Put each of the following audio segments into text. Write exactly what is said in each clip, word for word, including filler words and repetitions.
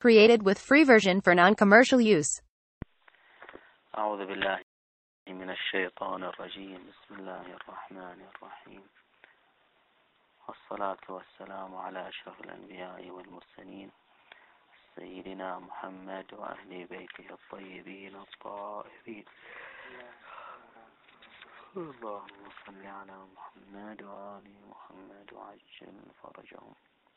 Created with free version for non-commercial use. أعوذ بالله من الشيطان الرجيم. بسم الله الرحمن الرحيم، والصلاة والسلام على أشرف الأنبياء والمرسلين سيدنا محمد وأهل بيته الطيبين الطاهرين. اللهم صل على محمد وآل محمد وعجل فرجهم.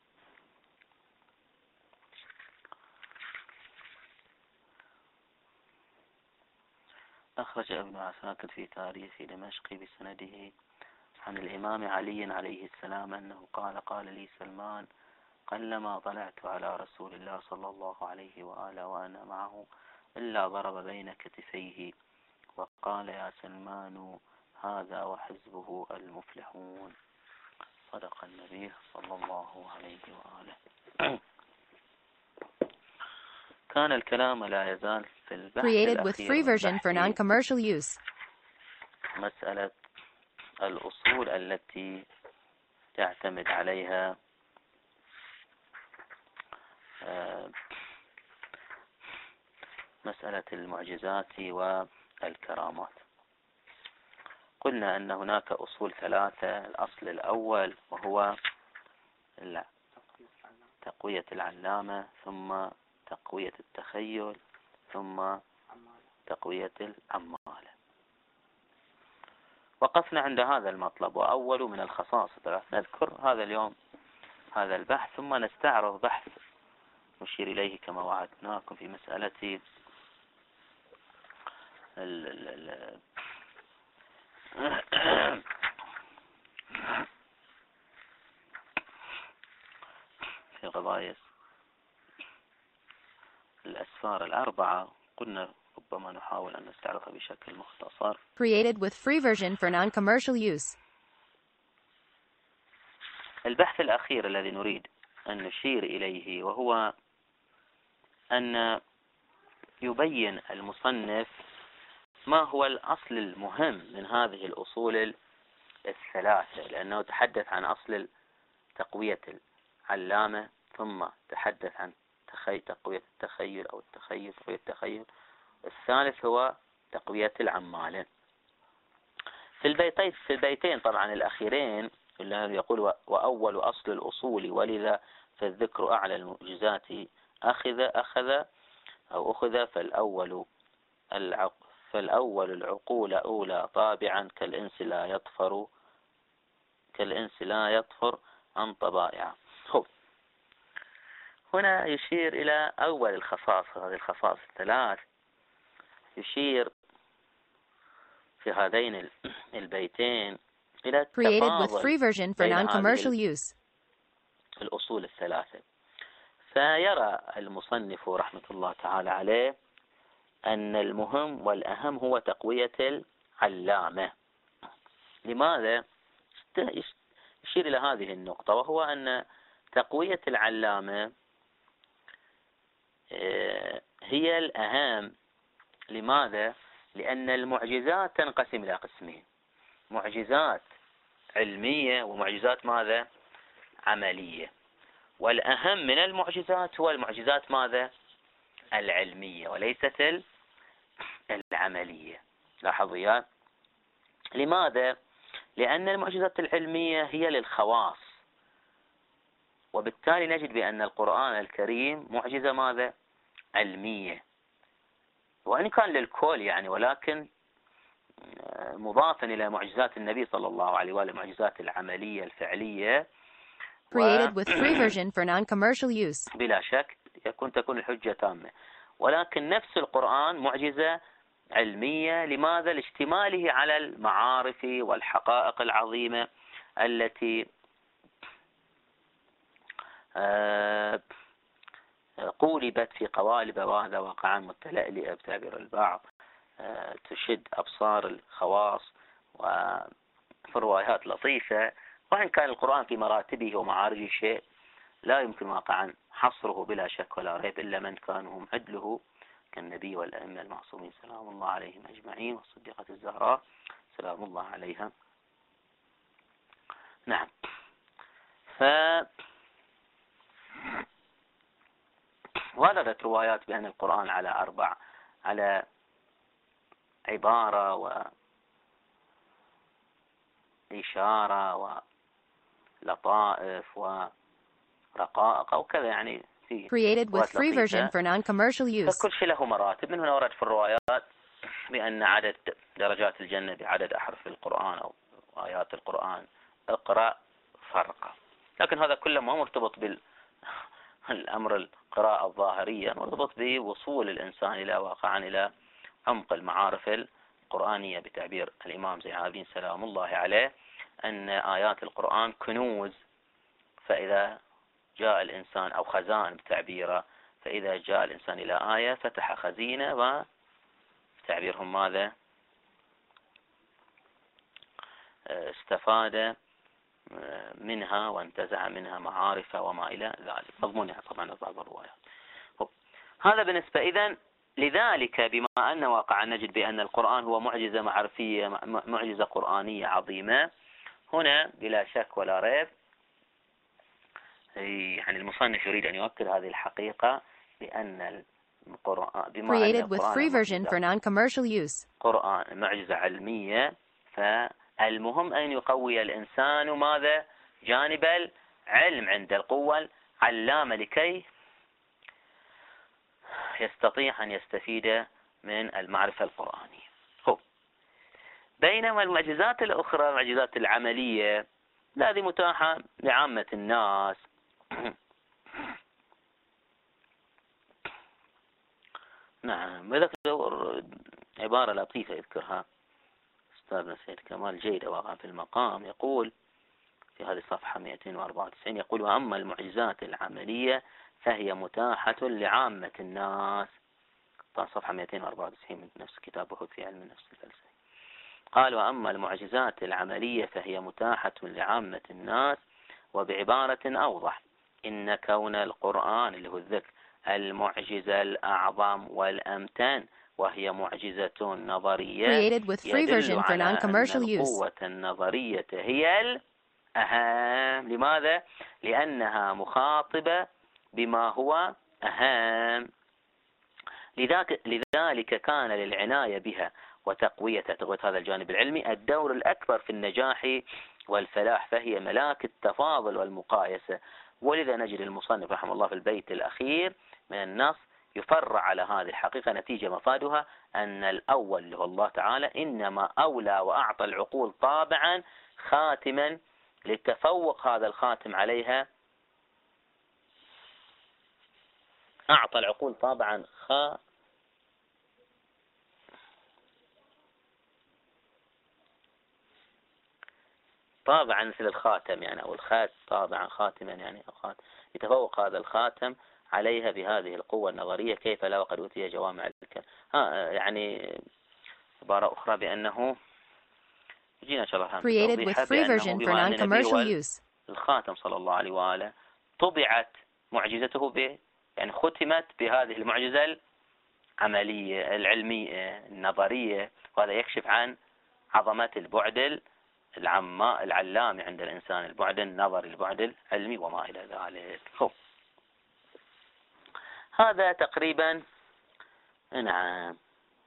أخرج ابن عساكر في تاريخ دمشق بسنده عن الإمام علي عليه السلام أنه قال: قال لي سلمان: قلما طلعت على رسول الله صلى الله عليه وآله وأنا معه إلا ضرب بين كتفيه وقال: يا سلمان هذا وحزبه المفلحون. صدق النبي صلى الله عليه وآله. كان الكلام لا يزال في البحث Created with الأخير free version for البحثي non-commercial use. مسألة الأصول التي تعتمد عليها مسألة المعجزات والكرامات. قلنا أن هناك أصول ثلاثة. الأصل الأول وهو تقوية العلامة، ثم تقوية التخيل، ثم تقوية العمالة. وقفنا عند هذا المطلب، وأول من الخصائص نذكر هذا اليوم هذا البحث، ثم نستعرض بحث نشير إليه كما وعدناكم في مسألة ال ال ال في قضايا الأسفار الأربعة. قلنا ربما نحاول أن نستعرضها بشكل مختصر. Created with free version for non-commercial use. البحث الأخير الذي نريد أن نشير إليه وهو أن يبين المصنف ما هو الأصل المهم من هذه الأصول الثلاثة، لأنه تحدث عن أصل تقوية العلامة، ثم تحدث عن تقوية التخيل أو التخيل تقوية التخيل، الثالث هو تقوية العمالة. في البيتين في البيتين طبعا الأخيرين اللي يقول: وأول أصل الأصول ولذا فالذكر أعلى المعجزات أخذ أخذ أو أخذ فالأول العق فالأول العقول أولى طابعا كالإنس لا يطفر كالإنس لا يطفر عن طبائع. هو هنا يشير إلى أول الخصائص، هذه الخصائص الثلاث يشير في هذين البيتين إلى التفاضل بين هذه الأصول الثلاثة. فيرى المصنف رحمة الله تعالى عليه أن المهم والأهم هو تقوية العلامة. لماذا؟ يشير إلى هذه النقطة، وهو أن تقوية العلامة هي الأهم. لماذا؟ لأن المعجزات تنقسم إلى قسمين: معجزات علمية ومعجزات ماذا؟ عملية. والأهم من المعجزات هو المعجزات ماذا؟ العلمية وليست العملية. لاحظوا يا. لماذا؟ لأن المعجزات العلمية هي للخواص، وبالتالي نجد بأن القرآن الكريم معجزة ماذا؟ علمية، وإن كان للكل يعني، ولكن مضافا إلى معجزات النبي صلى الله عليه وآله معجزات العملية الفعلية. Created with free version for non-commercial use. بلا شك يكون تكون الحجة تامة، ولكن نفس القرآن معجزة علمية. لماذا؟ لاشتماله على المعارف والحقائق العظيمة التي قولبت في قوالب وهذا واقعا متلألئة بتعبير البعض تشد أبصار الخواص وفي روايات لطيفة. وإن كان القرآن في مراتبه ومعارجه شيء لا يمكن واقعا حصره بلا شك ولا ريب إلا من كانوا هم عدله كالنبي والأئمة المعصومين سلام الله عليهم أجمعين، والصديقة الزهراء سلام الله عليها. نعم. ف وردت روايات بأن القرآن على أربع، على عبارة وإشارة ولطائف ورقائق أو كذا، يعني في Created with free version for non-commercial use. فكل شيء له مراتب. من هنا ورد في الروايات بأن عدد درجات الجنة بعدد أحرف القرآن أو آيات القرآن، اقرأ فرقة. لكن هذا كله ما مرتبط بالأمر القراءة الظاهرية، مرتبط بوصول الإنسان إلى واقعا إلى عمق المعارف القرآنية، بتعبير الإمام زين العابدين سلام الله عليه أن آيات القرآن كنوز، فإذا جاء الإنسان أو خزائن بتعبيره، فإذا جاء الإنسان إلى آية فتح خزينة وتعبيرهم ماذا استفاد منها وانتزع منها معارف وما إلى ذلك، مضمونها طبعا بعض الروايات. هذا بالنسبة إذن لذلك بما أن واقع نجد بأن القرآن هو معجزة معرفية، معجزة قرآنية عظيمة، هنا بلا شك ولا ريب يعني المصنف يريد أن يؤكد هذه الحقيقة بأن القرآن بما أن Created with free version for non-commercial use. قرآن معجزة علمية، فالمهم أن يقوي الإنسان ماذا جانب العلم عند القوة العلامة لكي يستطيع أن يستفيد من المعرفة القرآنية. هو بينما المعجزات الأخرى المعجزات العملية هذه متاحة لعامة الناس. نعم، وذكر عبارة لطيفة يذكرها أستاذنا سيد كمال جيدة واقع في المقام، يقول في هذه الصفحة مئتين وأربعة وتسعين، يقول: وأما المعجزات العملية فهي متاحة لعامة الناس. طبعا صفحة مئتين وأربعة وتسعين من نفس كتاب بحوث في علم النفس الفلسفي. قال: وأما المعجزات العملية فهي متاحة لعامة الناس، وبعبارة أوضح إن كون القرآن اللي هو الذكر المعجزة الأعظم والأمتن، وهي معجزة نظرية، Created with free version for non-commercial use. القوة النظرية هي الأهم. لماذا؟ لأنها مخاطبة بما هو أهم. لذلك, لذلك كان للعناية بها وتقوية تقوية هذا الجانب العلمي الدور الأكبر في النجاح والفلاح، فهي ملاك التفاضل والمقايسة. ولذا نجد المصنف رحمه الله في البيت الأخير من النص يفرع على هذه الحقيقة نتيجة مفادها أن الأول اللي هو الله تعالى إنما أولى وأعطى العقول طابعا خاتما للتفوق هذا الخاتم عليها، أعطى العقول طابعا خا طابعا مثل الخاتم يعني، أو الخات طابعا خاتما يعني، أو خاتم يتفوق هذا الخاتم عليها بهذه القوة النظرية، كيف لا وقد أوتي جوامع الكلم. ها يعني عبارة أخرى بأنه يجينا إن شاء الله Created with free version for non-commercial use. الخاتم صلى الله عليه وآله طبعت معجزته به، يعني ختمت بهذه المعجزة العملية العلمية النظرية، وهذا يكشف عن عظمة البعد العماء العلامي عند الإنسان، البعد النظري البعد العلمي وما إلى ذلك. هو. هذا تقريبا نعم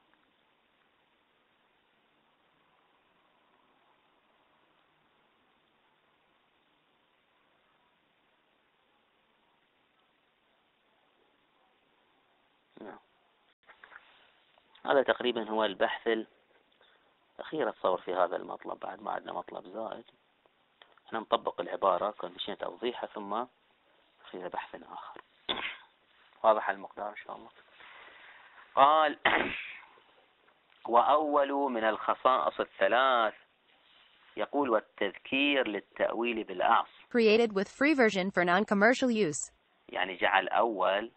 هذا تقريبا هو البحث الأخير أتصور في هذا المطلب، بعد ما عندنا مطلب زائد احنا نطبق العبارة كونديشن توضيحها ثم في بحث آخر. واضح المقدار إن شاء الله. قال: وأول من الخصائص الثلاث، يقول: والتذكير للتأويل بالأعص. Created with free version for non-commercial use. يعني جعل أول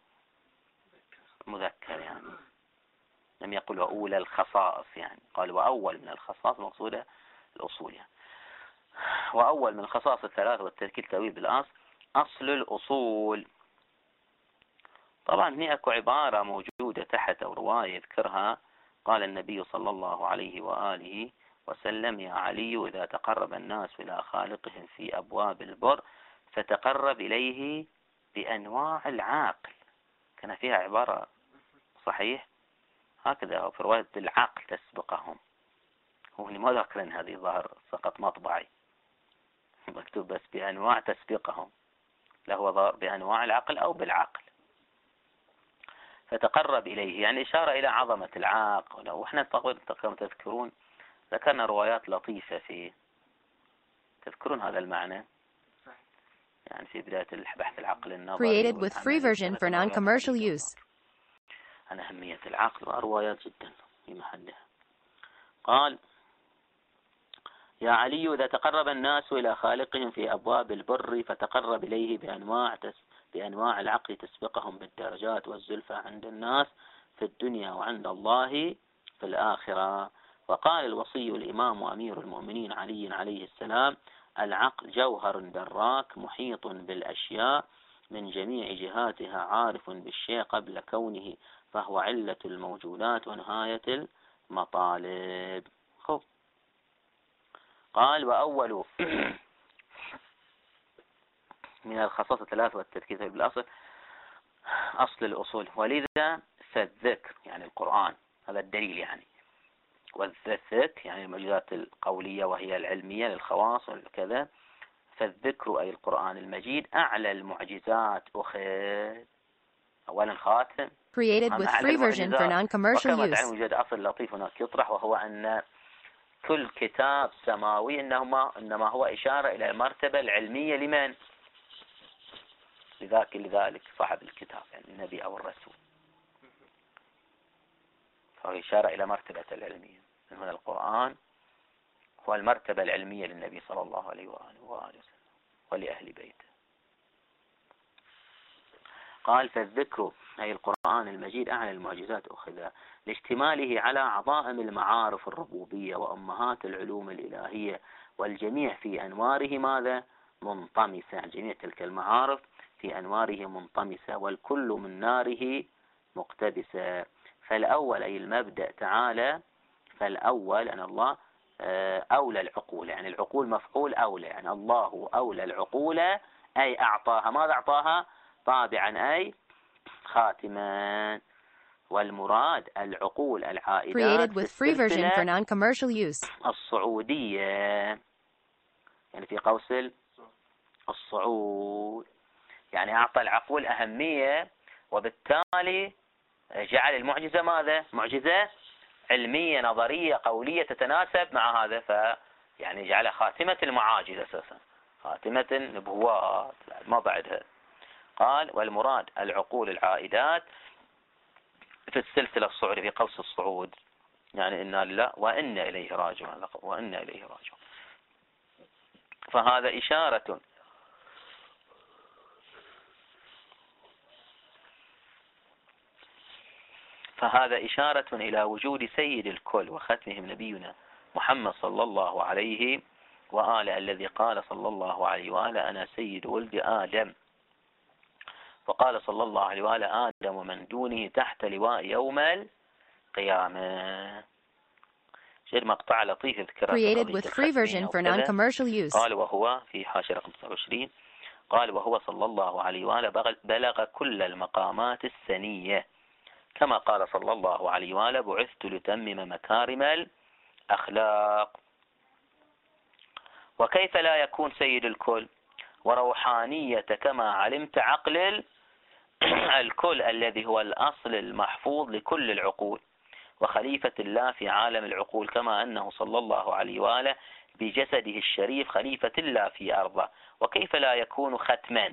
مذكر، يعني لم يقل وأولى الخصائص، يعني قال وأول من الخصائص مقصودة الأصول يعني. وأول من الخصائص الثلاث والتذكير التأويل بالأصل أصل الأصول. طبعا هنا أكو عبارة موجودة تحت أو رواية يذكرها، قال النبي صلى الله عليه وآله وسلم: يا علي إذا تقرب الناس إلى خالقهم في أبواب البر فتقرب إليه بأنواع العاقل. كان فيها عبارة صحيح هكذا في رواية العقل تسبقهم. هو اللي ما ذاكرين هذه ظاهر سقط مطبعي مكتوب بس بأنواع تسبقهم، لا هو ظاهر بأنواع العقل أو بالعقل. فتقرب إليه يعني إشارة إلى عظمة العقل. وإحنا تذكرون ذكرنا روايات لطيفة فيه، تذكرون هذا المعنى يعني في بداية البحث العقل النظري Created with free version for non-commercial use. عن أهمية العقل، وروايات جدا في محلها. قال: يا علي إذا تقرب الناس إلى خالقهم في أبواب البر فتقرب إليه بأنواع تس بأنواع العقل تسبقهم بالدرجات والزلفى عند الناس في الدنيا وعند الله في الآخرة. وقال الوصي الإمام وأمير المؤمنين علي عليه السلام: العقل جوهر براك محيط بالأشياء من جميع جهاتها، عارف بالشيء قبل كونه، فهو علة الموجودات ونهاية المطالب. خب. قال: وأول من الخصائص الثلاث والتركيز بالأصل أصل الأصول، ولذا فالذكر يعني القرآن هذا الدليل يعني، والذكر يعني الموجودات القولية وهي العلمية للخواص وكذا. فالذكر أي القرآن المجيد أعلى المعجزات. أخذ أولا خاتم Created with free version for non-commercial وكما use. تعلم يوجد أصل لطيف هناك يطرح، وهو أن كل كتاب سماوي إنما إنما هو إشارة إلى المرتبة العلمية لمن؟ لذاك لذلك صاحب الكتاب يعني النبي أو الرسول، فهو إشارة إلى مرتبة العلمية. من هنا القرآن هو المرتبة العلمية للنبي صلى الله عليه وآله وآله وسلم ولأهل بيته. قال: فالذكر أي القرآن المجيد أعلى المعجزات أخذ لاشتماله على عظائم المعارف الربوبية وأمهات العلوم الإلهية، والجميع في أنواره ماذا؟ منطمسة. جميع تلك المعارف في أنواره منطمسة، والكل من ناره مقتبسة. فالأول أي المبدأ تعالى، فالأول أن الله أولى العقول، يعني العقول مفعول أولى، يعني الله أولى العقول أي أعطاها. ماذا أعطاها؟ طابعا أي خاتما. والمراد العقول العائدات Created with free version for في non-commercial use. الصعودية يعني في قوس الصعود، يعني أعطى العقول أهمية، وبالتالي جعل المعجزة ماذا؟ معجزة علمية نظرية قولية تتناسب مع هذا، ف يعني جعل خاتمة المعاجز أساسا، خاتمة النبوات ما بعدها. قال: والمراد العقول العائدات في السلسلة الصعودية في قوس الصعود، يعني إنا لله وإنا إليه راجعون، وإنا إليه راجعون. فهذا إشارة فهذا إشارة إلى وجود سيد الكل وختمهم نبينا محمد صلى الله عليه وآله، الذي قال صلى الله عليه وآله: أنا سيد ولد آدم. وقال صلى الله عليه وآله: آدم ومن دونه تحت لواء يوم القيامة. شيء مقطع لطيف يذكره. Created with free version for non-commercial use. قال وهو في حاشية رقم تسعة وعشرين، قال: وهو صلى الله عليه وآله بلغ كل المقامات السنية، كما قال صلى الله عليه وآله: بعثت لتمم مكارم الأخلاق. وكيف لا يكون سيد الكل وروحانية كما علمت عقل الكل الذي هو الأصل المحفوظ لكل العقول، وخليفة الله في عالم العقول، كما أنه صلى الله عليه وآله بجسده الشريف خليفة الله في أرضه. وكيف لا يكون ختما؟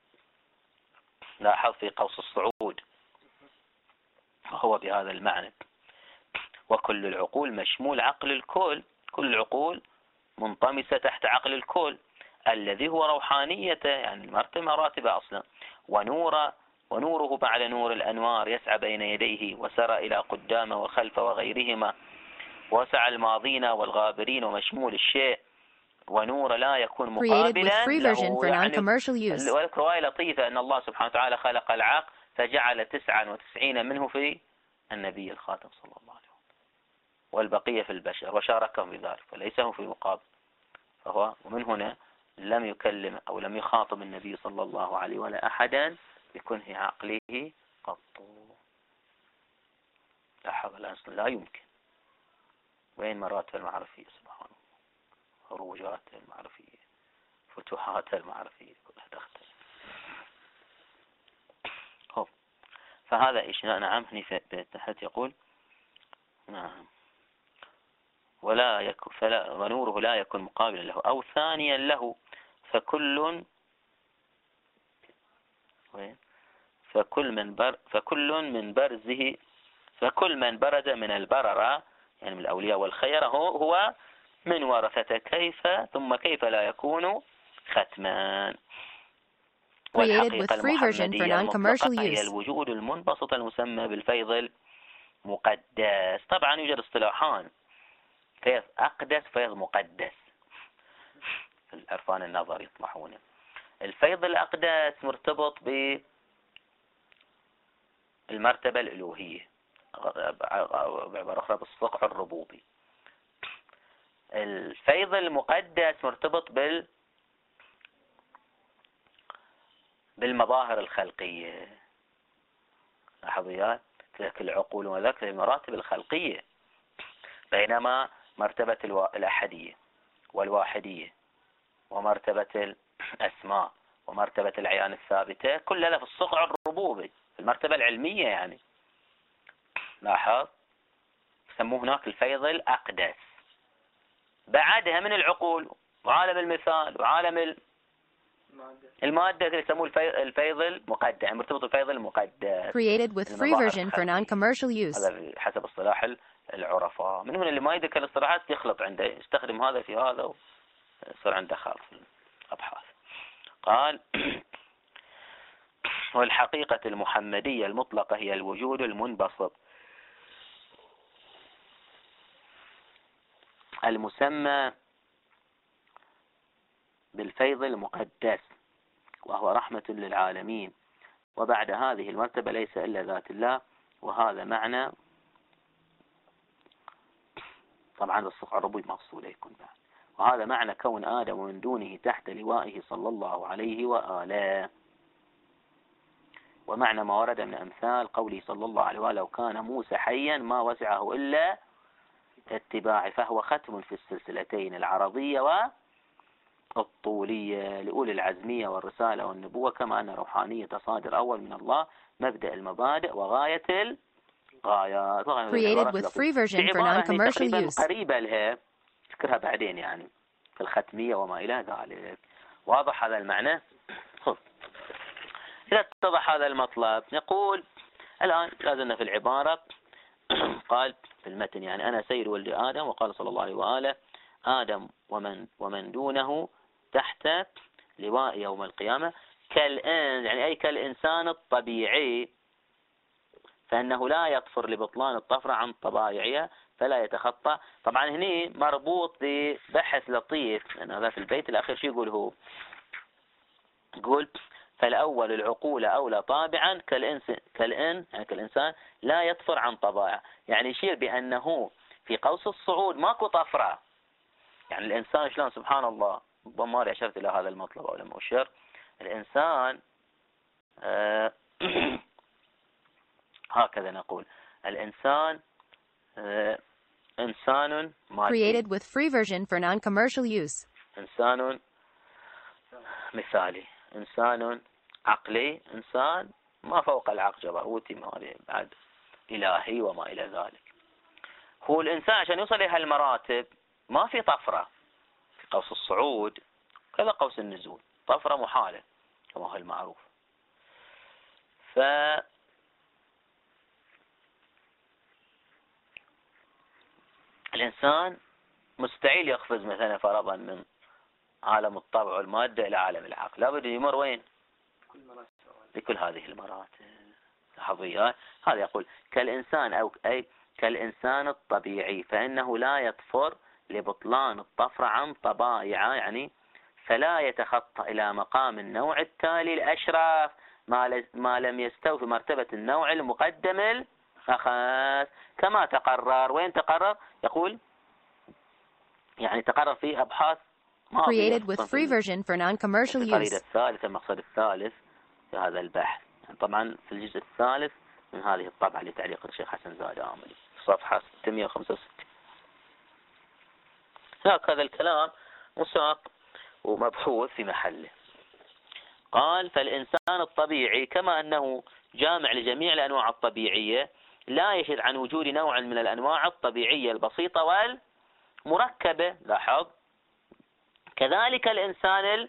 لاحظ في قوس الصعود وهو بهذا المعنى. وكل العقول مشمول عقل الكل، كل العقول منطمسة تحت عقل الكل الذي هو روحانيته، يعني المرتبة مراتبة أصلا، ونور ونوره بعد نور الأنوار يسعى بين يديه وسرى إلى قدامه وخلفه وغيرهما، وسع الماضين والغابرين، ومشمول الشيء، ونور لا يكون مقابلا له. يعني ولك رواية لطيفة أن الله سبحانه وتعالى خلق العقل فجعل تسعا وتسعين منه في النبي الخاتم صلى الله عليه وسلم، والبقية في البشر، وشاركهم في ذلك، فليس هو في مقابل. فهو ومن هنا لم يكلم أو لم يخاطب النبي صلى الله عليه ولا أحدا بكنه عقله قط. لاحظ الآن لا يمكن. وين مراتب المعرفية؟ سبحان الله، خروجات المعرفية، فتوحات المعرفية كلها تختلف. هو فهذا إيش؟ نعم هني تحت يقول نعم ولا يكون فلا ونوره لا يكون مقابلا له أو ثانيا له، فكل وين فكل من بر فكل من برزه فكل من برز من البررة يعني من الأولياء والخير هو هو من ورثة كيف ثم كيف لا يكون ختمان. والحقيقة المحمدية المطلقة هي الوجود المنبسط المسمى بالفيض المقدس. طبعا يوجد اصطلاحان، فيض أقدس فيض مقدس في العرفان النظري يطمحون. الفيض الأقدس مرتبط بالمرتبة الألوهية، بعبارة أخرى بالصقع الربوبي. الفيض المقدس مرتبط بال بالمظاهر الخلقية. لاحظوا ذاك العقول وذاك المراتب الخلقية، بينما مرتبة الأحدية والواحدية ومرتبة الأسماء ومرتبة العيان الثابتة كلها في الصقع الربوبي، في المرتبة العلمية يعني. لاحظ يسموه هناك الفيض الأقدس. بعدها من العقول وعالم المثال وعالم المادة يسموه الفيض المقدس، يعني مرتبط بالفيض المقدس. Created with free version for non-commercial use. هذا حسب اصطلاح العرفاء. من هنا اللي ما يذكر الاصطلاحات يخلط عنده، يستخدم هذا في هذا ويصير عنده خلط في الأبحاث. قال والحقيقة المحمدية المطلقة هي الوجود المنبسط المسمى بالفيض المقدس، وهو رحمة للعالمين. وبعد هذه المرتبة ليس إلا ذات الله، وهذا معنى طبعا الصقع الربوبي مفصول يكون بعد، وهذا معنى كون آدم من دونه تحت لوائه صلى الله عليه وآله. ومعنى ما ورد من أمثال قوله صلى الله عليه وآله لو كان موسى حيا ما وسعه إلا اتباعي، فهو ختم في السلسلتين العرضية والطولية لأولي العزمية والرسالة والنبوة، كما أن روحانية تصادر أول من الله مبدأ المبادئ وغاية الغايات. Created with free version for non-commercial use. قريبة لها ذكرها بعدين يعني في الختمية وما إلى ذلك. واضح هذا المعنى؟ إذا اتضح هذا المطلب نقول الآن لازلنا في العبارة. قال في المتن يعني أنا سيد ولد آدم، وقال صلى الله عليه وآله آدم ومن ومن دونه تحت لواء يوم القيامة كالإنس، يعني أي كالإنسان الطبيعي، فإنه لا يطفر لبطلان الطفرة عن طبائعها فلا يتخطى. طبعا هني مربوط ببحث لطيف، لأن هذا في البيت الأخير شو يقول هو؟ يقول فالأول العقول أولى طابعا كالإنس كالإن يعني كالإنسان لا يطفر عن طبائع، يعني يشير بأنه في قوس الصعود ماكو طفرة. يعني الإنسان شلون سبحان الله، ربما أشرت إلى هذا المطلب أو لم أشر. الإنسان آه هكذا نقول الإنسان آه إنسان مادي. Created with free version for non-commercial use. إنسان مثالي، إنسان عقلي، إنسان ما فوق العقل جبروتي ما بعد إلهي وما إلى ذلك. هو الإنسان عشان يوصل إلى هالمراتب ما في طفرة في قوس الصعود كذا قوس النزول، طفرة محالة كما هو المعروف. ف الإنسان مستحيل يقفز مثلا فرضا من عالم الطبع والمادة إلى عالم العقل، لابد يمر وين؟ بكل هذه المراتب. لاحظوا هذا يقول كالإنسان أو أي كالإنسان الطبيعي، فإنه لا يطفر لبطلان الطفرة عن طبائعه، يعني فلا يتخطى إلى مقام النوع التالي الأشرف ما لم يستوفي مرتبة النوع المقدم الأخص، كما تقرر. وين تقرر؟ يقول يعني تقرر في أبحاث Created with free version for non-commercial use. القريدة الثالثة المقصد الثالث في هذا البحث، طبعا في الجزء الثالث من هذه الطبعة لتعليق الشيخ حسن زاد آملي صفحة ستمئة وخمسة وستين. هكذا الكلام مساق ومبحوث في محله. قال فالإنسان الطبيعي كما أنه جامع لجميع الأنواع الطبيعية لا يشذ عن وجود نوع من الأنواع الطبيعية البسيطة والمركبة. لاحظ كذلك الإنسان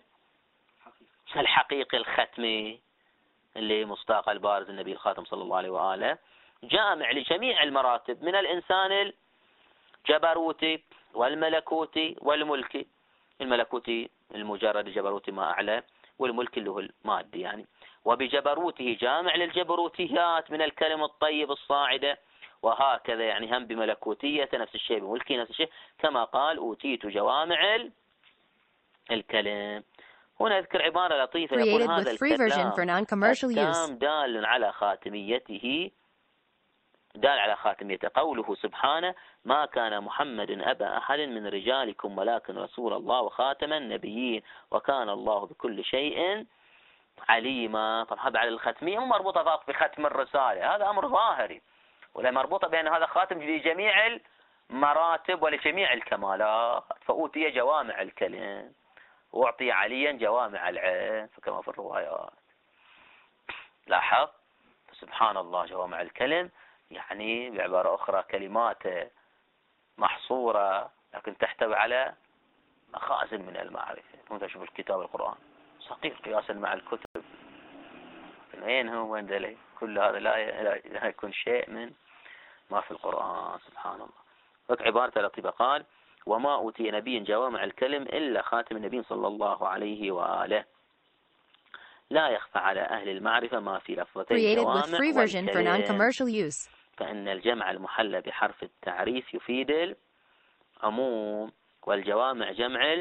الحقيقي الختمي اللي مصداق البارز النبي الخاتم صلى الله عليه وآله جامع لجميع المراتب من الإنسان الجبروتي والملكوتي والملكي. الملكوتي المجرد، الجبروتي ما أعلى، والملك اللي هو المادي يعني. وبجبروته جامع للجبروتيات من الكلم الطيب الصاعدة، وهكذا يعني هم بملكوتية نفس الشيء، بملكي نفس الشيء، كما قال أوتيت جوامع الكلم. هنا أذكر عبارة لطيفة يقول هذا الكلام دال على خاتميته، دال على خاتميته قوله سبحانه ما كان محمد أبا أحد من رجالكم ولكن رسول الله وخاتم النبيين وكان الله بكل شيء عليما. طبعا هذا على الختمية مو مربوطة فقط بختم الرسالة، هذا أمر ظاهري، ولا مربوطة بأن هذا خاتم لجميع المراتب ولجميع الكمالات. فأوتي جوامع الكلم وأعطي عليا جوامع العين كما في الروايات. لاحظ سبحان الله جوامع الكلم يعني بعبارة أخرى كلمات محصورة لكن تحتوي على مخازن من المعرفة. هنا شوف الكتاب القرآن صغير قياسا مع الكتب، وين هو وين دلي كل هذا لا يكون شيء من ما في القرآن. سبحان الله. وك عبارة لطيفة قال وما أوتي نبي جوامع الكلم إلا خاتم النبي صلى الله عليه وآله. لا يخفى على أهل المعرفة ما في لفظتي الجوامع والكلم، فإن الجمع المحلى بحرف التعريف يفيد العموم، والجوامع جمع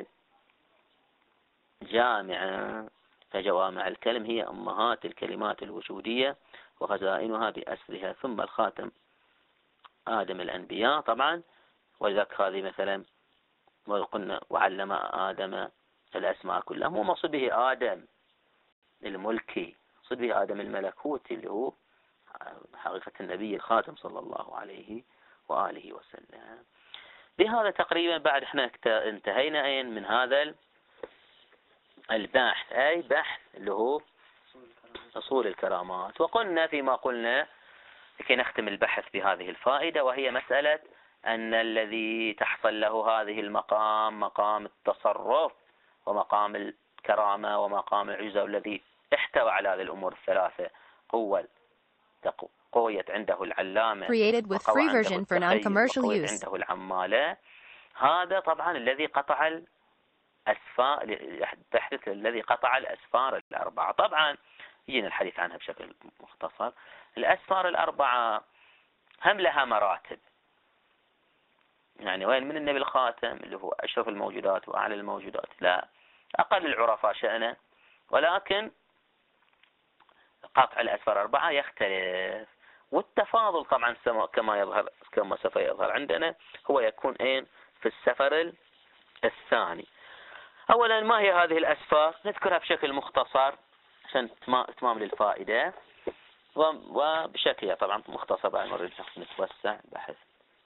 الجامعة، فجوامع الكلم هي أمهات الكلمات الوجودية وخزائنها بأسرها. ثم الخاتم آدم الأنبياء طبعا، ولذلك هذه مثلا وقلنا وعلم آدم الأسماء كلها، مو مقصود به آدم الملكي، مقصود به آدم الملكوتي اللي هو حقيقة النبي الخاتم صلى الله عليه وآله وسلم. بهذا تقريبا بعد احنا انتهينا أين من هذا البحث، أي بحث اللي هو أصول الكرامات. وقلنا فيما قلنا لكي نختم البحث بهذه الفائدة، وهي مسألة أن الذي تحصل له هذه المقام مقام التصرف ومقام الكرامة ومقام العزة، والذي احتوى على هذه الأمور الثلاثة، قوة قويت عنده العلامة وقوى عنده التخيل وقويت عنده العمالة. هذا طبعا الذي قطع الأسفار، تحدث الذي قطع الأسفار الأربعة. طبعا يجينا الحديث عنها بشكل مختصر. الأسفار الأربعة هم لها مراتب، يعني وين من النبي الخاتم اللي هو أشرف الموجودات وأعلى الموجودات، لا أقل العرفاء شأنه، ولكن قطع الأسفار الأربعة يختلف. والتفاضل طبعا كما يظهر كما سوف يظهر عندنا هو يكون أين في السفر الثاني. أولا ما هي هذه الأسفار؟ نذكرها بشكل مختصر عشان إتمام للفائدة، وبشكل طبعا مختصر بعد مرة نتوسع بحث.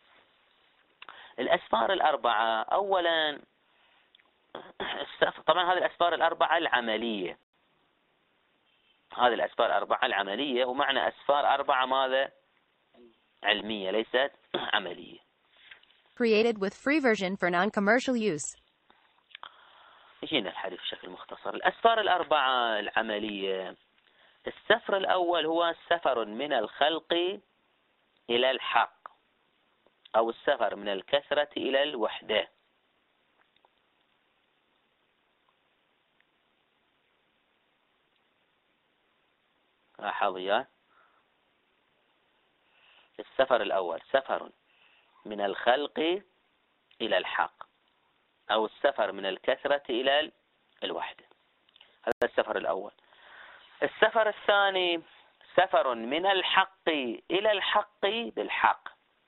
الأسفار الأربعة أولا طبعا هذه الأسفار الأربعة العملية، هذه الأسفار الأربعة العملية، ومعنى أسفار أربعة ماذا؟ علمية ليست عملية. Created with free version for non-commercial use. يجينا الحديث بشكل مختصر. الأسفار الأربعة العملية، السفر الأول هو سفر من الخلق إلى الحق، أو السفر من الكثرة إلى الوحدة. لاحظ يا السفر الأول سفر من الخلق إلى الحق، أو السفر من الكثرة إلى الوحدة. هذا السفر الأول. السفر الثاني سفر من الحق إلى الحق بالحق،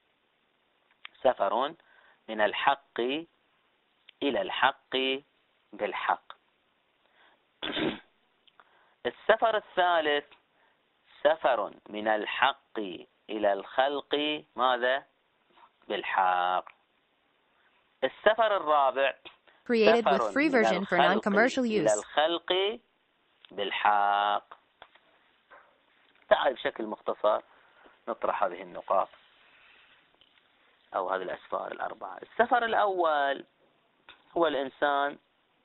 سفر من الحق إلى الحق بالحق. السفر الثالث سفر من الحق إلى الخلق ماذا؟ بالحق. السفر الرابع Created with سفر free من version for الخلق non-commercial إلى use. الخلق بالحق. تعال بشكل مختصر نطرح هذه النقاط أو هذه الأسفار الأربعة. السفر الأول هو الإنسان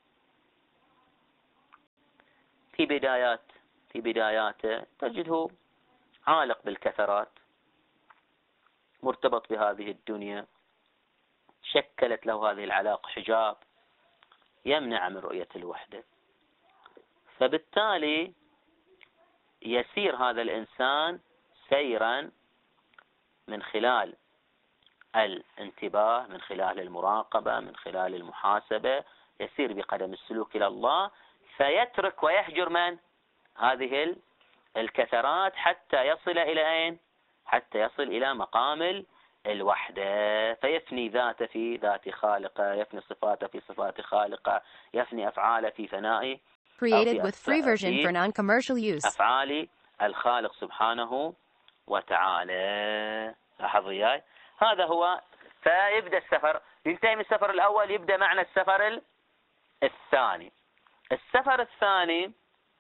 في بدايات في بداياته تجده عالق بالكثرات، مرتبط بهذه الدنيا، شكلت له هذه العلاقة حجاب يمنع من رؤية الوحدة، فبالتالي يسير هذا الإنسان سيرا من خلال الانتباه، من خلال المراقبة، من خلال المحاسبة، يسير بقدم السلوك إلى الله، فيترك ويهجر من هذه الكثرات حتى يصل إلى أين؟ حتى يصل إلى مقام الوحدة، فيفني ذاته في ذات خالقه، يفني صفاته في صفات خالقه، يفني أفعاله في فناء Created with free version for non-commercial use. أفعال الخالق سبحانه وتعالى. لاحظوا وياي، هذا هو. فيبدأ السفر، ينتهي من السفر الأول، يبدأ معنى السفر الثاني. السفر الثاني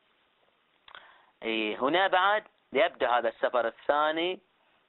هنا بعد يبدأ هذا السفر الثاني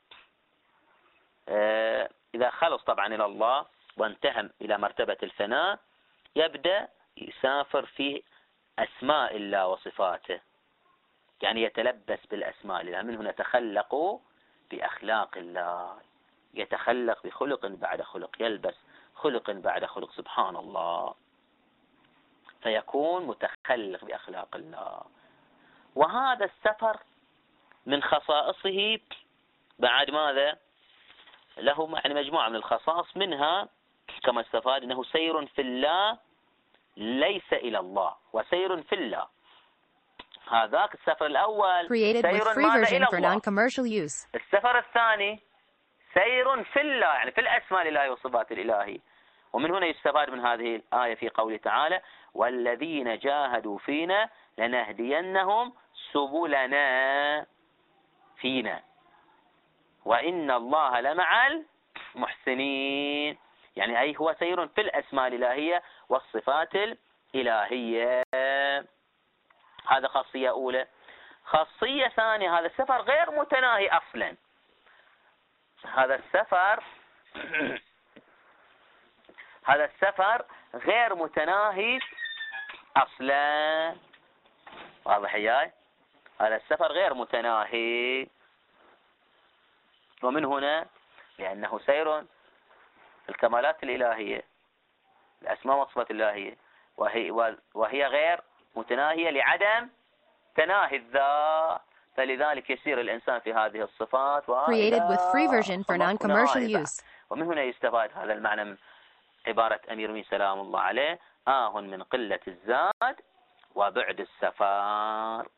إذا خلص طبعا إلى الله وانتهى إلى مرتبة الفناء، يبدأ يسافر في أسماء الله وصفاته، يعني يتلبس بالأسماء الله. من هنا تخلقوا بأخلاق الله، يتخلق بخلق بعد خلق، يلبس خلق بعد خلق، سبحان الله، فيكون متخلق بأخلاق الله. وهذا السفر من خصائصه بعد ماذا؟ له يعني مجموعة من الخصائص، منها كما استفاد أنه سير في الله ليس إلى الله، وسير في الله. هذاك السفر الأول سير ماذا؟ إلى الله. السفر الثاني سير في الله، يعني في الأسماء لله والصفات الإلهي. ومن هنا يستفاد من هذه الآية في قوله تعالى: والذين جاهدوا فينا لنهدينهم سبلنا فينا وإن الله لمع المحسنين. يعني أي هو سير في الأسماء الإلهية والصفات الإلهية. هذا خاصية أولى. خاصية ثانية، هذا السفر غير متناهي أصلا. هذا السفر هذا السفر غير متناهي أصلا. واضح وياي؟ هذا السفر غير متناهي، ومن هنا لأنه سير الكمالات الإلهية، الأسماء والصفات الإلهية، وهي, وهي غير متناهية لعدم تناهي الذات، فلذلك يسير الإنسان في هذه الصفات. Created with free version for non-commercial use. ومن هنا يستفاد هذا المعنى من عبارة أمير المؤمنين سلام الله عليه: آه من قلة الزاد وبعد السفر.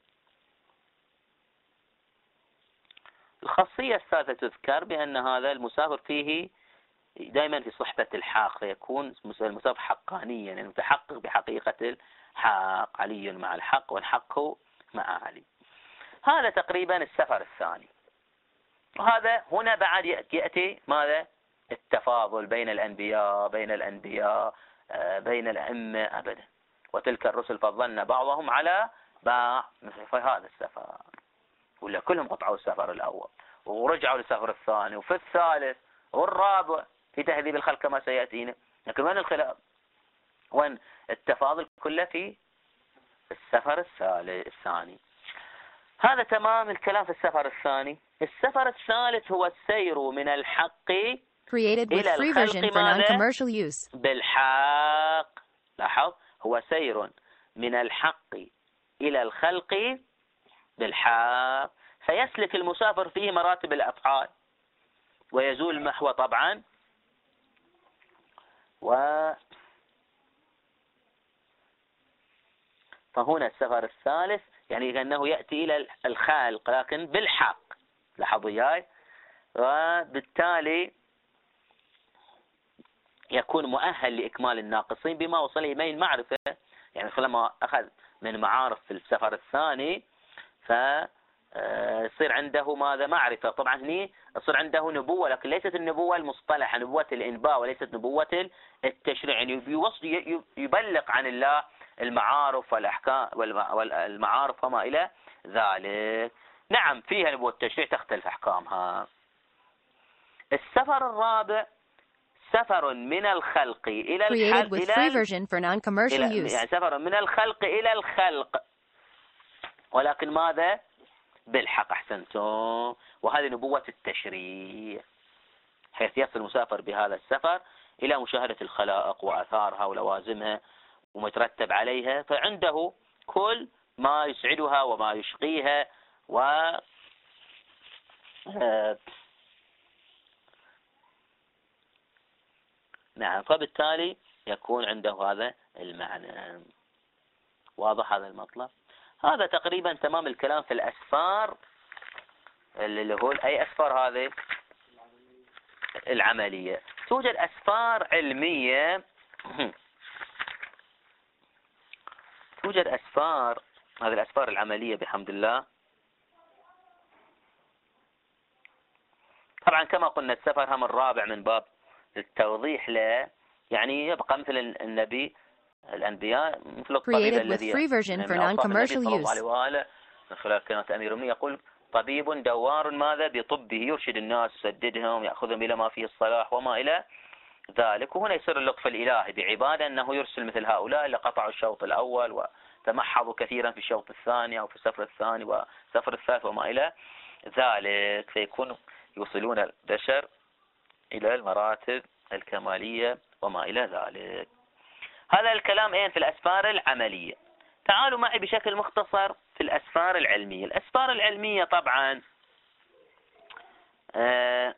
الخاصية الثالثة تذكر بأن هذا المسافر فيه دائما في صحبة الحق، فيكون المسافر حقانيا، يعني متحقق بحقيقة الحق، علي مع الحق والحق مع علي. هذا تقريبا السفر الثاني. وهذا هنا بعد يأتي ماذا؟ التفاضل بين الأنبياء بين الأنبياء بين الأئمة أبدا. وتلك الرسل فضلنا بعضهم على بعض في هذا السفر، ولا كلهم قطعوا السفر الأول ورجعوا للسفر الثاني وفي الثالث والرابع في تهذيب الخلق كما سيأتينا. لكن وين الخلاف؟ وين التفاضل؟ كله في السفر الثاني. هذا تمام الكلام في السفر الثاني. السفر الثالث هو السير من الحق Created with free version for non-commercial use. بالحق. لاحظ، هو سير من الحق إلى الخلق بالحق، فيسلك المسافر فيه مراتب الأفعال ويزول المحو طبعا. و فهنا السفر الثالث يعني كأنه يأتي إلى الخالق لكن بالحق. لاحظوا وياي؟ وبالتالي يكون مؤهل لإكمال الناقصين بما وصل إليه المعرفة. يعني لما أخذ من معارف في السفر الثاني، ف يصير عنده ماذا؟ معرفة. طبعا هني يصير عنده نبوة، لكن ليست النبوة المصطلحة، نبوة الإنباء وليست نبوة التشريع. يعني يبلغ عن الله المعارف والأحكام والمعارف وما إلى ذلك. نعم فيها نبوة التشريع تختلف أحكامها. السفر الرابع سفر من الخلق إلى الحل with free version for non-commercial use. يعني سفر من الخلق إلى الخلق، ولكن ماذا؟ بالحق. أحسنتم. وهذه نبوة التشريع، حيث يصل المسافر بهذا السفر إلى مشاهدة الخلائق وآثارها ولوازمها وما يترتب عليها، فعنده كل ما يسعدها وما يشقيها و نعم، فبالتالي يكون عنده هذا المعنى. واضح هذا المطلب؟ هذا تقريبا تمام الكلام في الأسفار، اللي هو أي أسفار هذه العملية. توجد أسفار علمية توجد أسفار، هذه الأسفار العملية بحمد الله. طبعا كما قلنا السفر هم الرابع من باب التوضيح له، يعني يبقى مثل النبي الأنبياء مثل الطبيب الذي non-commercial use من خلال كلمة أمير المؤمنين يقول طبيب دوار ماذا بطبه، يرشد الناس يسددهم يأخذهم إلى ما فيه الصلاح وما إلى ذلك. وهنا يصير اللطف الإلهي بعباده أنه يرسل مثل هؤلاء اللي قطعوا الشوط الأول وتمحضوا كثيرا في الشوط الثاني أو في السفر الثاني والسفر الثالث وما إلى ذلك، فيكون يوصلون البشر إلى المراتب الكمالية وما إلى ذلك. هذا الكلام اين في الأسفار العملية. تعالوا معي بشكل مختصر في الأسفار العلمية. الأسفار العلمية طبعا آه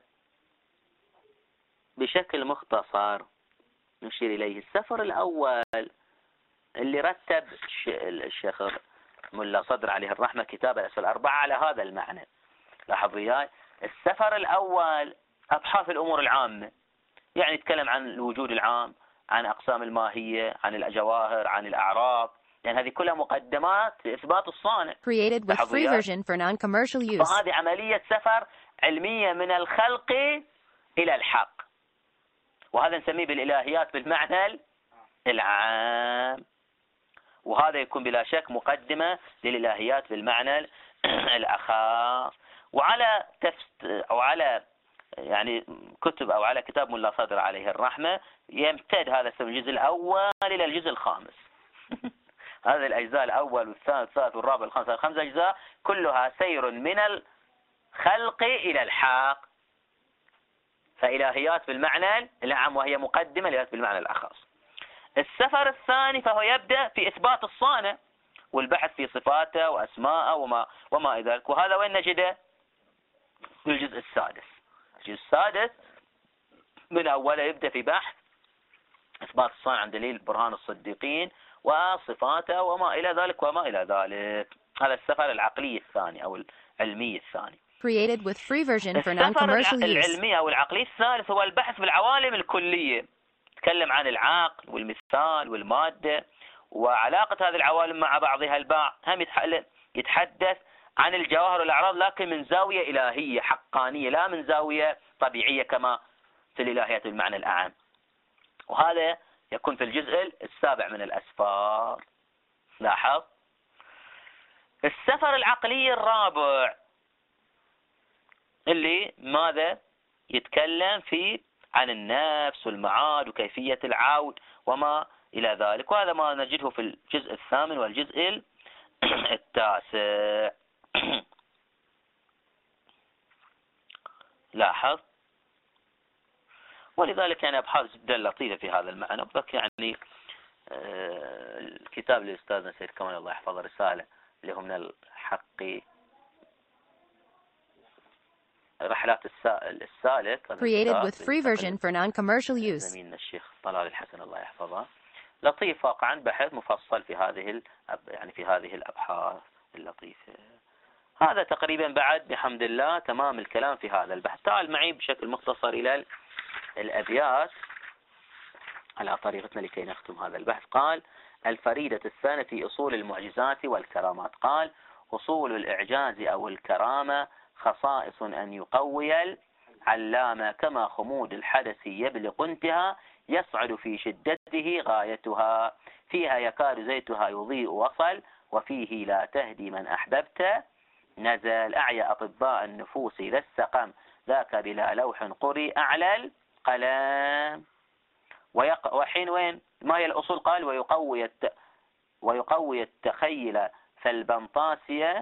بشكل مختصر نشير إليه. السفر الأول اللي رتب الشيخ ملا صدر عليه الرحمة كتاب الأسفار الأربعة على هذا المعنى. لاحظوا وياي، السفر الأول أبحاث الأمور العامة، يعني يتكلم عن الوجود العام، عن أقسام الماهية، عن الجواهر، عن الأعراض، يعني هذه كلها مقدمات لإثبات الصانع. Created with free version for non-commercial use. فهذه عملية سفر علمية من الخلق إلى الحق، وهذا نسميه بالإلهيات بالمعنى العام، وهذا يكون بلا شك مقدمة للإلهيات بالمعنى الأخص. وعلى تفت أو على يعني كتب أو على كتاب ملا صدر عليه الرحمة يمتد هذا الجزء الأول إلى الجزء الخامس. هذه الأجزاء الأول والثاني والثالث والرابع والخامس، الخمس أجزاء كلها سير من الخلق إلى الحق، فإلهيات بالمعنى العام وهي مقدمة لإلهيات بالمعنى الأخص. السفر الثاني فهو يبدأ في إثبات الصانع والبحث في صفاته وأسماءه وما وما إلى ذلك، وهذا وين نجده؟ في الجزء السادس. الجزء السادس من أوله يبدأ في بحث إثبات الصانع عن دليل برهان الصديقين وصفاته وما إلى ذلك وما إلى ذلك. هذا السفر العقلي الثاني أو العلمي الثاني. Created with free version for non-commercial use. السفر العلمي أو العقلي الثالث هو البحث بالعوالم الكلية، تكلم عن العقل والمثال والمادة وعلاقة هذه العوالم مع بعضها البعض. هم يتحدث عن الجواهر والأعراض لكن من زاوية إلهية حقانية، لا من زاوية طبيعية كما في الإلهيات بالمعنى الأعم. وهذا يكون في الجزء السابع من الأسفار. لاحظ. السفر العقلي الرابع اللي ماذا يتكلم فيه عن النفس والمعاد وكيفية العود وما إلى ذلك، وهذا ما نجده في الجزء الثامن والجزء التاسع. لاحظ. ولذلك يعني أبحاث جدا لطيفة في هذا المعنى. بذلك يعني آه الكتاب للأستاذنا سيد كمال الله يحفظه رسالة اللي هو من الحق رحلات السالك. Created with free version for non-commercial use. زميلنا الشيخ طلال الحسن الله يحفظه، لطيف واقعا، بحث مفصل في هذه يعني في هذه الأبحاث اللطيفة. هذا تقريبا بعد بحمد الله تمام الكلام في هذا البحث. تعال معي بشكل مختصر إلى الأبيات على طريقتنا لكي نختم هذا البحث. قال: الفريدة الثانية في أصول المعجزات والكرامات. قال: أصول الإعجاز أو الكرامة خصائص أن يقوي العلامة، كما خمود الحدث يبلغ انتهى يصعد في شدته غايتها، فيها يكاد زيتها يضيء وصل، وفيه لا تهدي من أحببت نزل. أعيا أطباء النفوس إذا السقم ذاك بلا لوح قري أعلى القلم. ويق... وحين وين ما هي الأصول؟ قال ويقوي الت... ويقوي التخيل فالبنطاسية،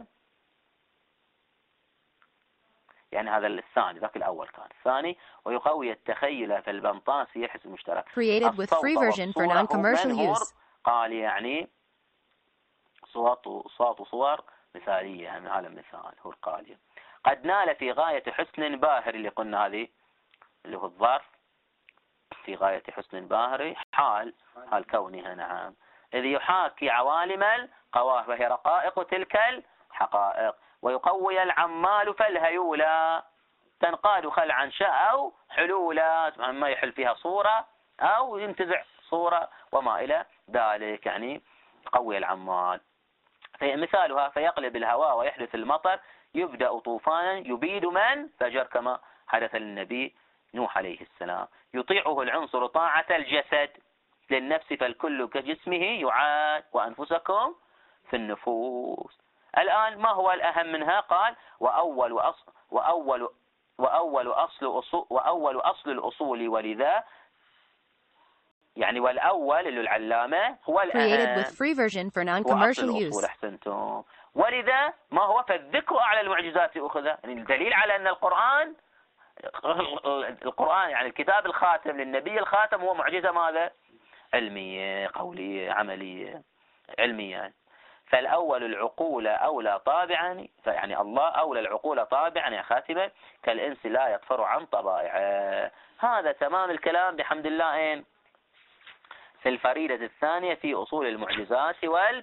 يعني هذا الثاني، ذاك الأول كان الثاني. ويقوي التخيل فالبنطاسية حسب مشترك. Created with free version for non-commercial use. قال يعني صوت صوت صور مثالية، من هذا المثال هو القالي. قد نال في غاية حسن باهر، اللي قلنا هذه اللي هو الظرف، في غاية حسن باهر حال حال كونها نعم، إذ يحاكي عوالم القواه وهي رقائق تلك الحقائق. ويقوي العمال فالهيولا تنقاد خلعا شاء أو حلولا، ما يحل فيها صورة أو ينتزع صورة وما إلى ذلك، يعني يقوي العمال. مثالها فيقلب الهواء ويحدث المطر، يبدأ طوفانا يبيد من فجر، كما حدث للنبي نوح عليه السلام. يطيعه العنصر طاعة الجسد للنفس، فالكل كجسمه يعاد، وأنفسكم في النفوس. الآن ما هو الأهم منها؟ قال وأول أصل وأول وأول أصل أصول وأول أصل الأصول، ولذا يعني والأول اللي العلامة هو الأهم. Created with free version for non-commercial use. أحسنتم. ولذا ما هو؟ فالذكر أعلى المعجزات أخذ، يعني الدليل على أن القرآن القرآن يعني الكتاب الخاتم للنبي الخاتم هو معجزة ماذا؟ علمية قولية عملية علمية. فالأول العقول أولى طابعا، فيعني الله أولى العقول طابعا يا خاتمة، كالإنس لا يطفر عن طبائعه. هذا تمام الكلام بحمد الله إن في الفريدة الثانية في أصول المعجزات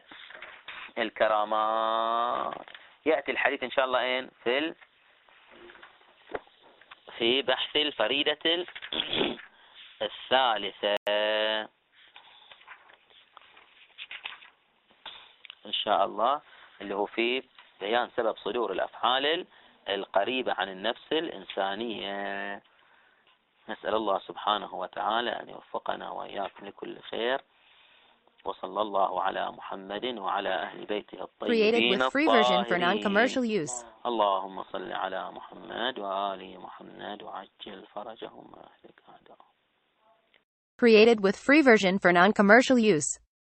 والكرامات. يأتي الحديث إن شاء الله إن في في بحث الفريدة الثالثة إن شاء الله، اللي هو في بيان سبب صدور الأفعال القريبة عن النفس الإنسانية. نسأل الله سبحانه وتعالى أن يوفقنا وإياكم لكل خير، وصلى الله على محمد وعلى أهل بيته الطيبين الطاهرين. اللهم صل على محمد وآل محمد وعجل فرجهم وأهلك أعداءهم. Created with free version for non-commercial use.